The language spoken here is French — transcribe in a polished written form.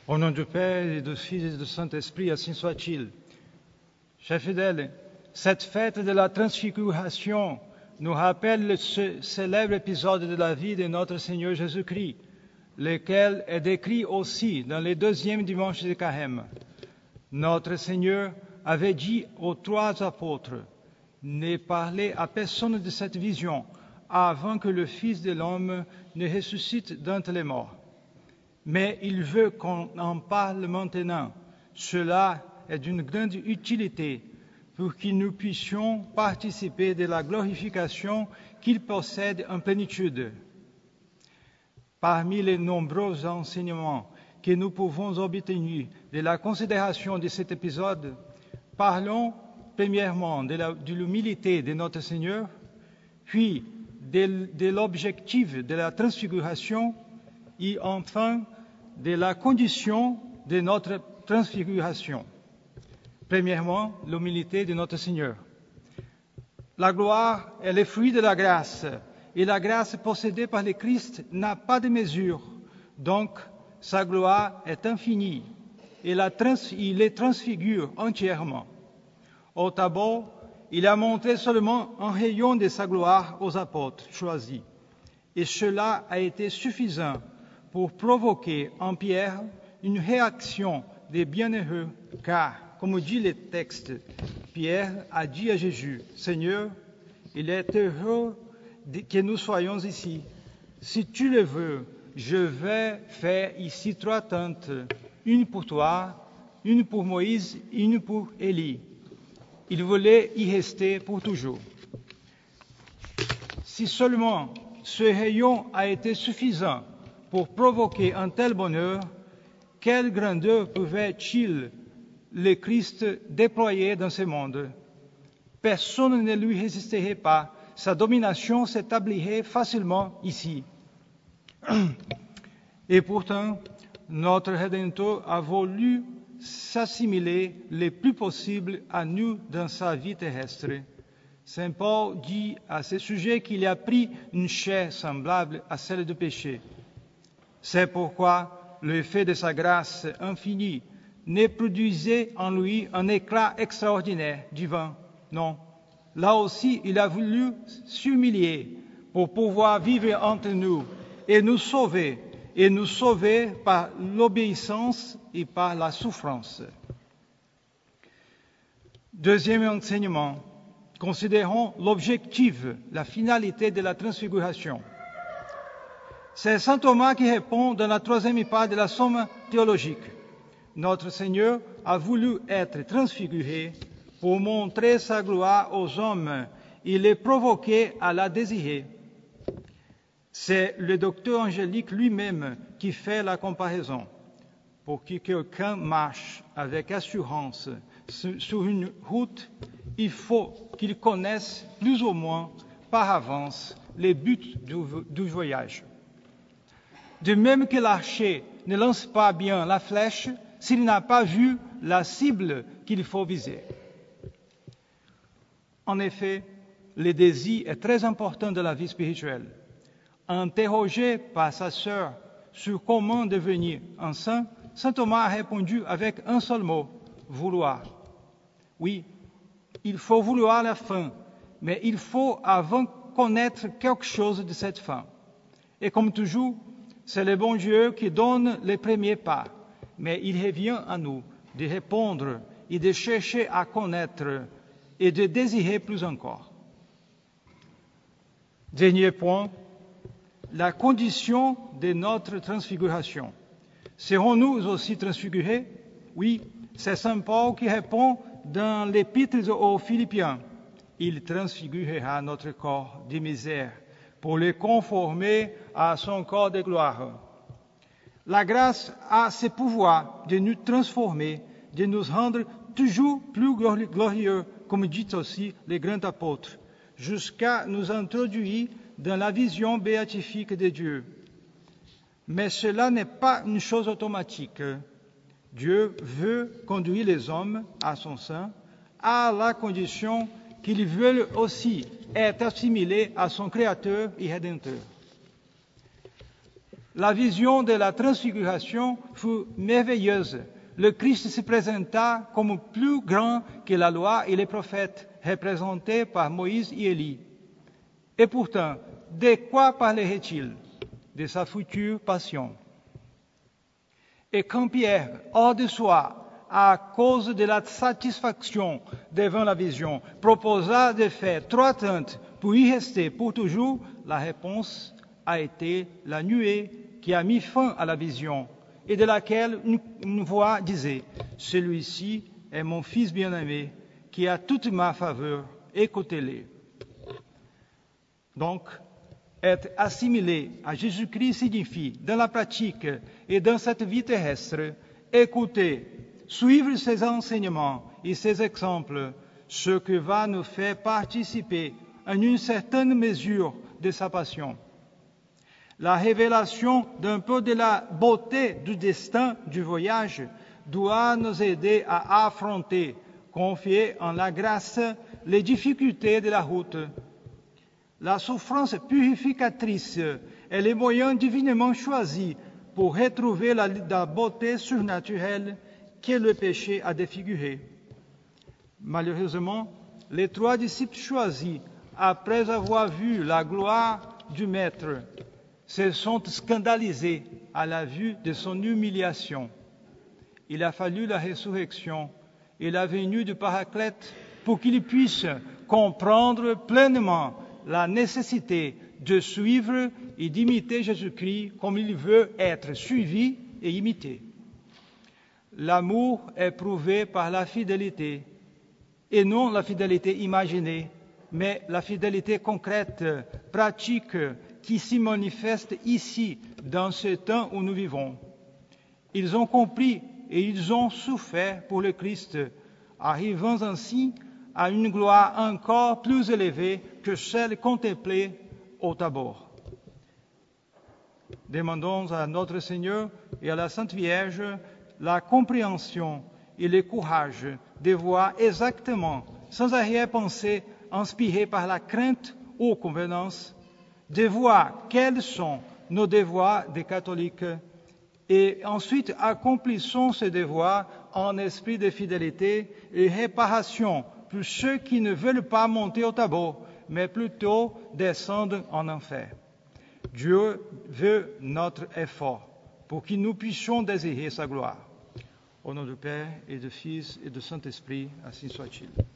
Au nom du Père et du Fils et du Saint-Esprit, ainsi soit-il. Chers fidèles, cette fête de la Transfiguration nous rappelle le célèbre épisode de la vie de notre Seigneur Jésus-Christ, lequel est décrit aussi dans les deuxièmes dimanches de Carême. Notre Seigneur avait dit aux 3 apôtres, « Ne parlez à personne de cette vision avant que le Fils de l'homme ne ressuscite d'entre les morts. » Mais il veut qu'on en parle maintenant. Cela est d'une grande utilité pour que nous puissions participer de la glorification qu'il possède en plénitude. Parmi les nombreux enseignements que nous pouvons obtenir de la considération de cet épisode, parlons premièrement de l'humilité de notre Seigneur, puis de l'objectif de la transfiguration et enfin de la condition de notre transfiguration. Premièrement, l'humilité de notre Seigneur. La gloire est le fruit de la grâce, et la grâce possédée par le Christ n'a pas de mesure, donc sa gloire est infinie, et il les transfigure entièrement. Au tableau, il a montré seulement un rayon de sa gloire aux apôtres choisis, et cela a été suffisant pour provoquer en Pierre une réaction des bienheureux, car, comme dit le texte, Pierre a dit à Jésus, « Seigneur, il est heureux que nous soyons ici. Si tu le veux, je vais faire ici 3 tentes, une pour toi, une pour Moïse et une pour Élie. » Il voulait y rester pour toujours. Si seulement ce rayon a été suffisant pour provoquer un tel bonheur, quelle grandeur pouvait-il le Christ déployer dans ce monde? Personne ne lui résisterait pas. Sa domination s'établirait facilement ici. Et pourtant, notre Rédempteur a voulu s'assimiler le plus possible à nous dans sa vie terrestre. Saint Paul dit à ce sujet qu'il a pris une chair semblable à celle du péché. C'est pourquoi l'effet de sa grâce infinie ne produisait en lui un éclat extraordinaire divin. Non. Là aussi, il a voulu s'humilier pour pouvoir vivre entre nous et nous sauver par l'obéissance et par la souffrance. Deuxième enseignement, considérons l'objectif, la finalité de la transfiguration. C'est saint Thomas qui répond dans la 3e part de la Somme théologique. Notre Seigneur a voulu être transfiguré pour montrer sa gloire aux hommes et les provoquer à la désirer. C'est le docteur Angélique lui-même qui fait la comparaison. Pour que quelqu'un marche avec assurance sur une route, il faut qu'il connaisse plus ou moins par avance les buts du voyage. De même que l'archer ne lance pas bien la flèche s'il n'a pas vu la cible qu'il faut viser. En effet, le désir est très important dans la vie spirituelle. Interrogé par sa sœur sur comment devenir un saint, saint Thomas a répondu avec un seul mot, vouloir. Oui, il faut vouloir la fin, mais il faut avant connaître quelque chose de cette fin. Et comme toujours, c'est le bon Dieu qui donne les premiers pas, mais il revient à nous de répondre et de chercher à connaître et de désirer plus encore. Dernier point, la condition de notre transfiguration. Serons-nous aussi transfigurés? Oui, c'est saint Paul qui répond dans l'épître aux Philippiens. Il transfigurera notre corps de misère pour le conformer à son corps de gloire. La grâce a ce pouvoir de nous transformer, de nous rendre toujours plus glorieux, comme dit aussi le grand apôtre, jusqu'à nous introduire dans la vision béatifique de Dieu. Mais cela n'est pas une chose automatique. Dieu veut conduire les hommes à son sein, à la condition qu'ils veulent aussi être assimilés à son Créateur et Rédempteur. La vision de la transfiguration fut merveilleuse. Le Christ se présenta comme plus grand que la loi et les prophètes, représentés par Moïse et Élie. Et pourtant, de quoi parlerait-il? De sa future passion. Et quand Pierre, hors de soi, à cause de la satisfaction devant la vision, proposa de faire 3 tentes pour y rester pour toujours, la réponse a été la nuée qui a mis fin à la vision et de laquelle une voix disait « Celui-ci est mon fils bien-aimé qui a toute ma faveur, écoutez-le ». Donc, être assimilé à Jésus-Christ signifie, dans la pratique et dans cette vie terrestre, écouter, suivre ses enseignements et ses exemples, ce qui va nous faire participer en une certaine mesure de sa passion. La révélation d'un peu de la beauté du destin du voyage doit nous aider à affronter, confier en la grâce, les difficultés de la route. La souffrance purificatrice est le moyen divinement choisi pour retrouver la beauté surnaturelle que le péché a défigurée. Malheureusement, les 3 disciples choisis, après avoir vu la gloire du Maître, se sont scandalisés à la vue de son humiliation. Il a fallu la résurrection et la venue du Paraclète pour qu'ils puissent comprendre pleinement la nécessité de suivre et d'imiter Jésus-Christ comme il veut être suivi et imité. L'amour est prouvé par la fidélité, et non la fidélité imaginée, mais la fidélité concrète, pratique, qui s'y manifeste ici, dans ce temps où nous vivons. Ils ont compris et ils ont souffert pour le Christ, arrivant ainsi à une gloire encore plus élevée que celle contemplée au Tabor. Demandons à notre Seigneur et à la Sainte Vierge la compréhension et le courage de voir exactement, sans arrière-pensée, inspirée par la crainte ou convenance, de voir quels sont nos devoirs de catholiques et ensuite accomplissons ces devoirs en esprit de fidélité et réparation pour ceux qui ne veulent pas monter au Tabor, mais plutôt descendre en enfer. Dieu veut notre effort pour que nous puissions désirer sa gloire. Au nom du Père et du Fils et du Saint-Esprit, ainsi soit-il.